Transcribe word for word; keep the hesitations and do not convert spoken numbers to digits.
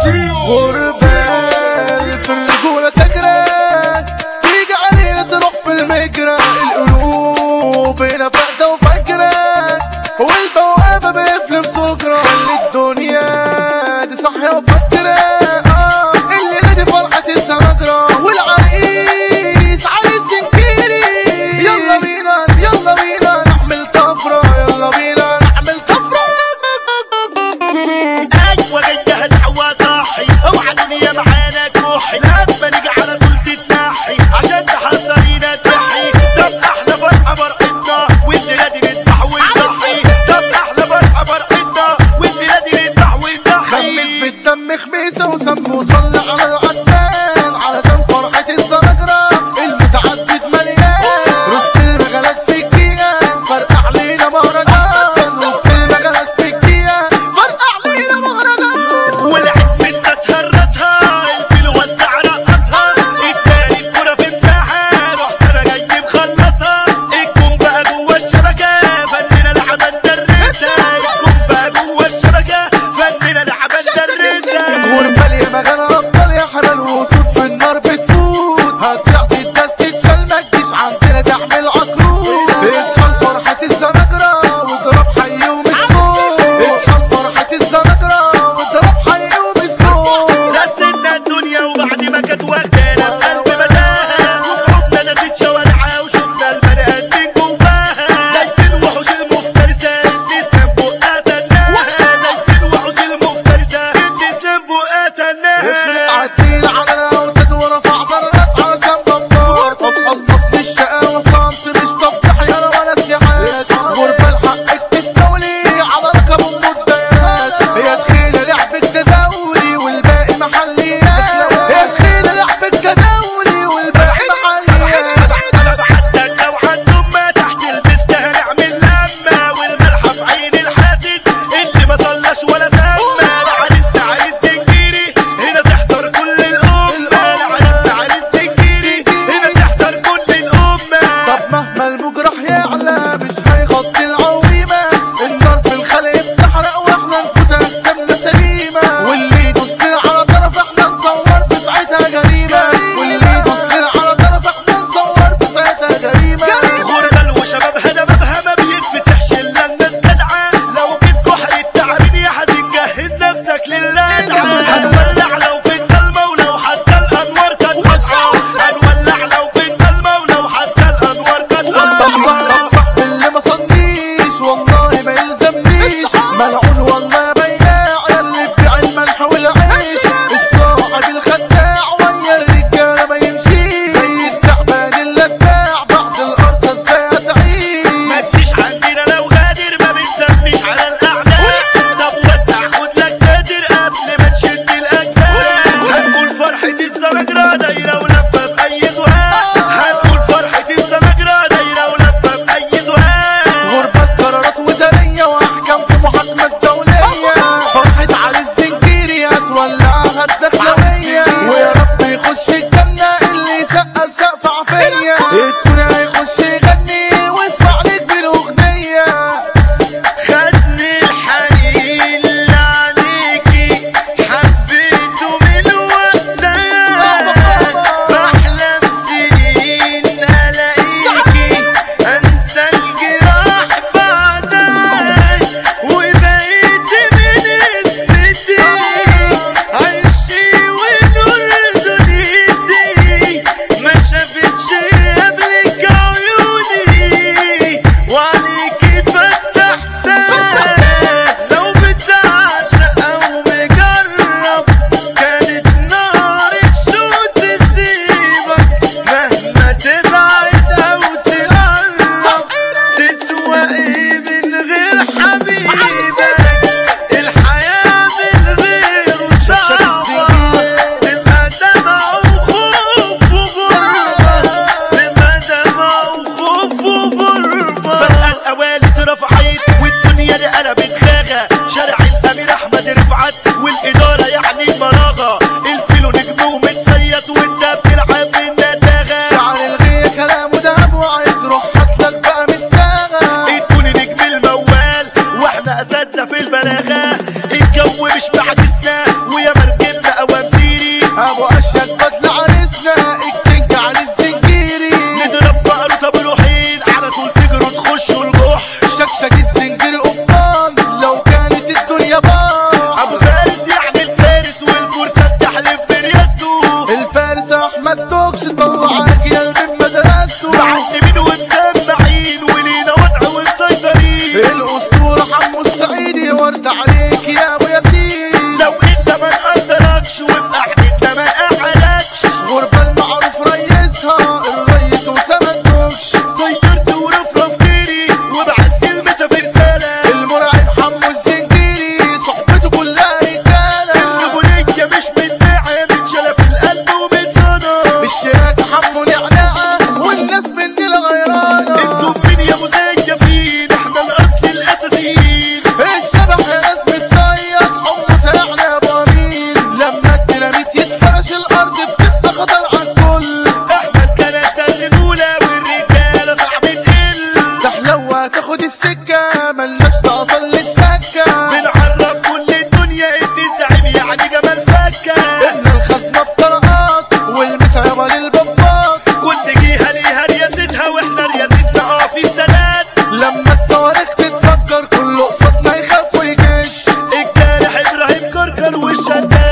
غربال في الرجولة تجرى، تيجي علينا تروح في المجرى، القلوب هنا فاقدة وفاكرة، والبوابة بيفلم سكرة، خلي الدنيا دي صاحية وفاكرة. اه الليلة دي فرحة السنجرة والعريس علي الزنكيري. يلا بينا يلا بينا نعمل طفرة، يلا بينا نعمل طفرة. ايوه جاي هزعوة صاحي، اوعى الدنيا معانا كوحي، لما نيجي على طول تتنحي عشان تحذرينا سحي. طب احلى فرحة فرحتنا والليلة دي نذبح ونضحي، طب احلى فرحة فرحتنا والليلة دي نذبح ونضحي. خمس بالدم خميسة وسم وصلي على العدنان، علشان فرحة الزنجرة المتعدد مليان. رص المجالات في الكيان فرقع علينا مهرجان، رص المجالات في الكيان فرقع علينا مهرجان. والعيد بتسهر راسها، الفيل وزع رقصها، اداني الكورة في مساحة رحت انا جاي مخلصها. الجون بقى جوه الشبكة فننا لعبة ندرسها، الجون بقى جوه الشبكة فننا لعبة ندرسها. غربال يا مجال ابطال يا حلال، وصوت في النار بتفوت، هتصيح تداس تتشال ما تجيش عندنا تعمل عقروب. اصحى لفرحة الزنجرة واضرب حيهم الصوت، اصحى لفرحة الزنجرة واضرب حيهم الصوت. رسلنا الدنيا وبعد ما كانت واخدانا بقلب مداها، وحبنا نسيت شوارعها وشفنا البني ادمين جواها. زي الوحوش المفترسة اللي سلام بقها سناها، زي الوحوش المفترسة اللي سلام بقها سناها. عدينا على الاوتاد ورفعت الراس علشان دمار، قصقص اصل الشقاوة صمت مش تفضحي انا ولا سياحات. غربال حقك تستولي على ركب المدات، هي تخيلة لعبة تداولي والباقي محليات، هي تخيلة لعبة تداولي والباقي محليات. انا بحدد لو عندهم ما تحت البست هنعمل لمة، والملحة في عين الحاسد اللي ما صلاش ولا سمى. العريس تعريس زنجيري هنا تحضر كل الأمة، العريس تعريس زنجيري هنا تحضر كل الأمة. طب مهما المجرح يعلى مش هيغطي العويمة، النار في الخلق بتحرق واحنا نفوت اجسامنا سليمة، واللي يدوسنا على طرف احنا نصور في ساعتها جريمة، واللي يدوسنا على طرف احنا نصور في ساعتها جريمة. غربال وشبابها دبابها ما بيتفتحش الا الناس جدعة، لو جيت كحر التعبين يا حزين جهز نفسك للدعة. هنولع لو في الضلمة ولو حتى الانوار كانت قطعة، هنولع لو في الضلمة ولو حتى الانوار كانت طب قطعة. صاحب صاحب اللي ما صنيش والله ما يلزمنيش، ملعون والله بياع ياللي بيع الملح والعيش، الصاحب الخداع ويا الرجالة ما يمشيش، زي التعبان اللداع بعد القرصة ازاي هتعيش. ما تجيش عندنا لو غادر ما بنسميش على الاعداء، طب وسع خد لك ساتر قبل ما تشد الاجزاء. هنقول فرحة الزنجرة دايرة ولفة في اي زهاق، هنقول فرحة الزنجرة دايرة ولفة في اي زهاق. غربة قرارات وزارية واحكام في محاكمة دولية، فرحة علي الزنكيري هتولعها الدخلوية، ويا رب يخش الجنة اللي يسقف سقف عافية، الدنيا هيخش يغني واسمع لك بالاغنية. خدني الحنين اللي عليكي حبيته من وقتها، بحلم سنين الاقيكي انسى الجراح بعدها، وبقيت من اسمتي عيشي ونور دنيتي، ما شافتش قبلك عيوني وعليكي فتحتها. لو بتعشق او مجرب كانت نار الشوق تسيبك، مهما تبعد او تقرب تسوى ايه من غير حبيبك. الحياة من غيره صعبة، تبقى دمع وخوف وغربة، تبقى دمع وخوف وغربة. فجأة الأوالي اترفعت والدنيا دي قلبت خاغة، شارع الأمير أحمد رفعت والإدارة يعني المراغة، الفيلو نجم ومتسيط وانت بتلعب بالنداغة. شعر الغية كلامه دهب وعايز روح هاتلك بقى من الساغة، ادوني نجم الموال واحنا اساتذة في البلاغة، الجو مش بعكسنا ويا مركب ابو اشيك بدل عريسنا الكينج علي الزنجيري. نضرب بقره طب الوحيد على طول تجروا تخشوا الجح. شكشك الزنجيري قبطان لو كانت الدنيا بار. ابو فارس يعني الفارس والفرصه بتحلف برياسته. الفارس احمد توكش طلع اجيال من مدرسته. معلمين ومسمعين ولينا وضع ومسيطرين. الاسطوره حمو السعيدي ورد عليك يا ابو ياسين. لو انت ما نقدركش وفي قعدتنا ما نقعدكش. غربه المعروف ريسها الريس اسامه التوكش. طيرت ورفرف جري وبعت المسا في رساله. المرعب حمو الزنجيري صحبته كلها رجاله. الرجوليه مش متباعه متشاله في القلب ومتصنع. الشياكه حمو نعناعه والناس مننا غيرانه. انتوا مين يا مزيفين احنا الاصل الاساسيين. الشبح يا ناس بتصيد حمص يعني بارين. لما الديناميت يتفرش الارض بتبقى خطر على الكل. احنا الكلاش ده الرجوله والرجاله صعب تقل. تحلوى تاخد السكه ملناش تعطل للسكه. بنعرف كل الدنيا ان الزعيم يعني جمال فكه. ان الخزنه بطرقات والمسا يابا للبابات. كل جهه ليها رياستها واحنا رياستنا اه في السادات. لما الصواريخ تتفجر كله قصادنا يخاف ويجيش. الجارح ابراهيم كركر والشداد